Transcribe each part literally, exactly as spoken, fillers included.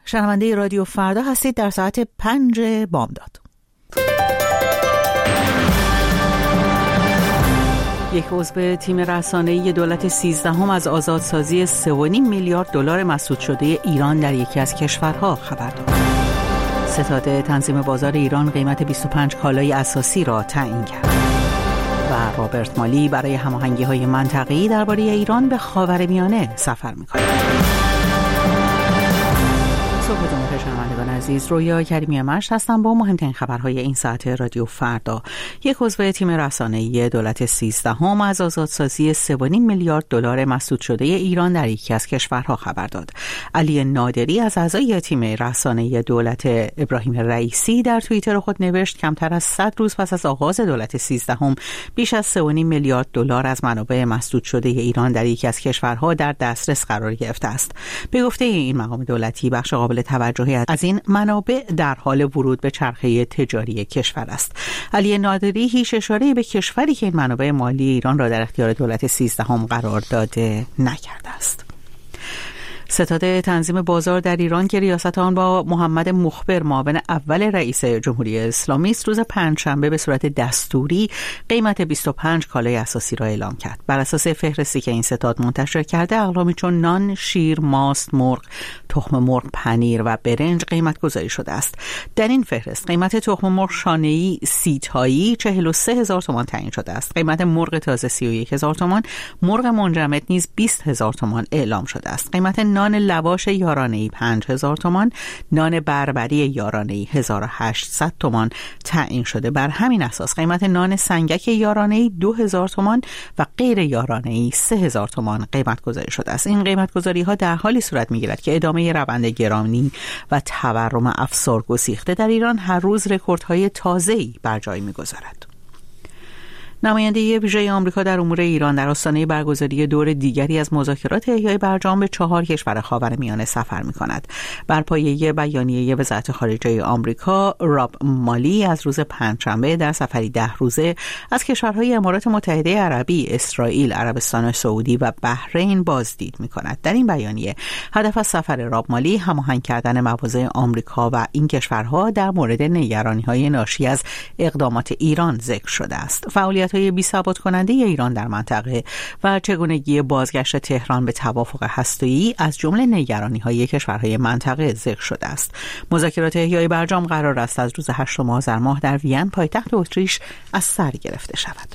شنونده رادیو فردا هستید در ساعت پنج بامداد. یک عضو تیم رسانه‌ای دولت سیزدهم از آزادسازی سه و نیم میلیارد دلار مسدود شده ایران در یکی از کشورها خبر داد. ستاد تنظیم بازار ایران قیمت بیست و پنج کالای اساسی را تعیین کرد. و رابرت مالی برای هماهنگی‌های منطقه‌ای درباره ایران به خاورمیانه سفر می‌کند. صبح جمعه شنوندگان عزیز، رویا کریمی مشت هستم با مهمترین خبرهای این ساعت رادیو فردا. یک عضو تیم رسانه‌ای دولت سیزدهم از آزادسازی سه و نیم میلیارد دلار مسدود شده ایران در یکی از کشورها خبر داد. علی نادری از اعضای تیم رسانه‌ای دولت ابراهیم رئیسی در توییتر خود نوشت کمتر از صد روز پس از آغاز دولت سیزدهم بیش از سه و نیم میلیارد دلار از منابع مسدود شده ایران در یکی از کشورها در دسترس قرار گرفته است. به گفته این مقام دولتی، بخش قابل توجهی از این منابع در حال ورود به چرخه تجاری کشور است. علی نادری هیچ اشاره‌ای به کشوری که این منابع مالی ایران را در اختیار دولت سیزدهم قرار داده نکرده است. ستاد تنظیم بازار در ایران که ریاست آن با محمد مخبر معاون اول رئیس جمهوری اسلامی است، روز پنجشنبه به صورت دستوری قیمت بیست و پنج کالای اساسی را اعلام کرد. بر اساس فهرستی که این ستاد منتشر کرده، اقلامی چون نان، شیر، ماست، مرغ، تخم مرغ، پنیر و برنج قیمت گذاری شده است. در این فهرست قیمت تخم مرغ شانه‌ای سی تایی چهل و سه هزار تومان تعیین شده است. قیمت مرغ تازه سی و یک هزار تومان، مرغ منجمد نیز بیست هزار تومان اعلام شده است. قیمت نان لواش یارانه‌ای پنج هزار تومان، نان بربری یارانه‌ای هزار و هشتصد تومان تعیین شده. بر همین اساس قیمت نان سنگک یارانه‌ای دو هزار تومان و غیر یارانه‌ای سه هزار تومان قیمت گذاری شده است. این قیمت گذاری‌ها در حالی صورت می‌گیرد که ادامه روند گرانی و تورم افسار گسیخته در ایران هر روز رکوردهای تازه‌ای بر جای می‌گذارد. نماینده ویژه آمریکا در امور ایران در آستانه برگزاری دور دیگری از مذاکرات احیای برجام به چهار کشور خاورمیانه سفر می‌کند. بر پایه بیانیه وزارت خارجه آمریکا، راب مالی از روز پنجشنبه در سفری ده روزه از کشورهای امارات متحده عربی، اسرائیل، عربستان سعودی و بحرین بازدید می‌کند. در این بیانیه هدف از سفر راب مالی هماهنگ کردن مواضع آمریکا و این کشورها در مورد نگرانی‌های ناشی از اقدامات ایران ذکر شده است. فعالیت های بی‌ثبات کننده ایران در منطقه و چگونگی بازگشت تهران به توافق هسته‌ای از جمله نگرانی‌های کشورهای منطقه ذکر شده است. مذاکرات احیای برجام قرار است از روز هشتم آذر ماه در وین پایتخت اتریش از سر گرفته شود.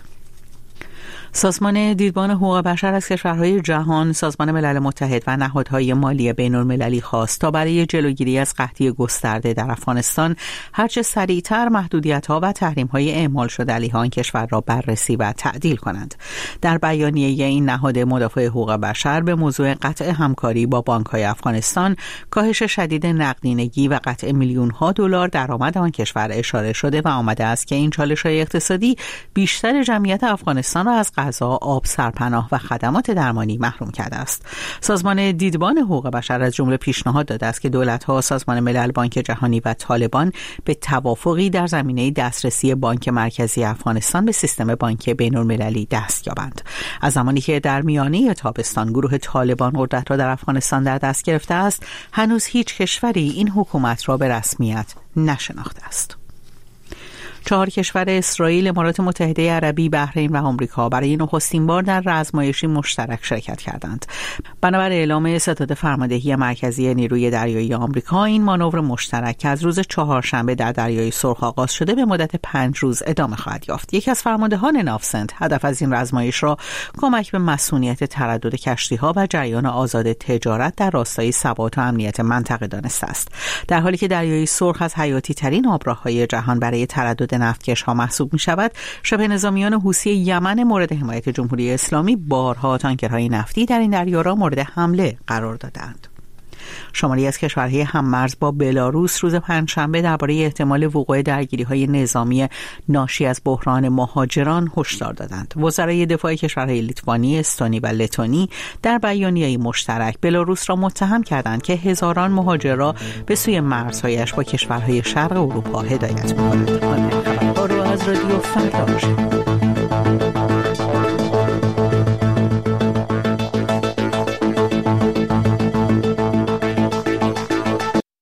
سازمان دیدبان حقوق بشر از کشورهای جهان، سازمان ملل متحد و نهادهای مالی بین‌المللی خواست تا برای جلوگیری از قحطی گسترده در افغانستان هرچه سریعتر محدودیت‌ها و تحریم‌های اعمال شده علیه آن کشور را بررسی و تعدیل کنند. در بیانیه این نهاد مدافع حقوق بشر به موضوع قطع همکاری با بانک‌های افغانستان، کاهش شدید نقدینگی و قطع میلیون‌ها دلار درآمد آن کشور اشاره شده و آمده است که این چالش‌های اقتصادی بیشتر جمعیت افغانستان را از غذا، آب، سرپناه و خدمات درمانی محروم کرده است. سازمان دیدبان حقوق بشر از جمله پیشنهاد داده است که دولت‌ها، سازمان ملل، بانک جهانی و طالبان به توافقی در زمینه دسترسی بانک مرکزی افغانستان به سیستم بانک بین‌المللی دست یابند. از زمانی که در میانه تابستان گروه طالبان قدرت را در افغانستان در دست گرفته است، هنوز هیچ کشوری این حکومت را به رسمیت نشناخته است. چهار کشور اسرائیل، امارات متحده عربی، بحرین و آمریکا برای نخستین بار در رزمایشی مشترک شرکت کردند. بنابر اعلام ستاد فرماندهی مرکزی نیروی دریایی آمریکا، این مانور مشترک که از روز چهارشنبه در دریای سرخ آغاز شده به مدت پنج روز ادامه خواهد یافت. یکی از فرماندهان ناوسنت هدف از این رزمایش را کمک به مسئولیت تردد کشتی‌ها و جریان آزاد تجارت در راستای ثبات و امنیت منطقه دانسته است. در حالی که دریای سرخ از حیاتی ترین آبراههای جهان برای تردد نفتکش ها محسوب می شود، شبه نظامیان حوثی یمن مورد حمایت جمهوری اسلامی بارها تانکرهای نفتی در این دریا را مورد حمله قرار دادند. شماری از کشورهای هممرز با بلاروس روز پنجشنبه درباره احتمال وقوع درگیری‌های نظامی ناشی از بحران مهاجران هشدار دادند. وزرای دفاع کشورهای لیتوانی، استونی و لتونی در بیانیه‌ای مشترک بلاروس را متهم کردند که هزاران مهاجر را به سوی مرزهایش با کشورهای شرق اروپا هدایت می‌کند. آن خبرها رو از رادیو فردا باشید.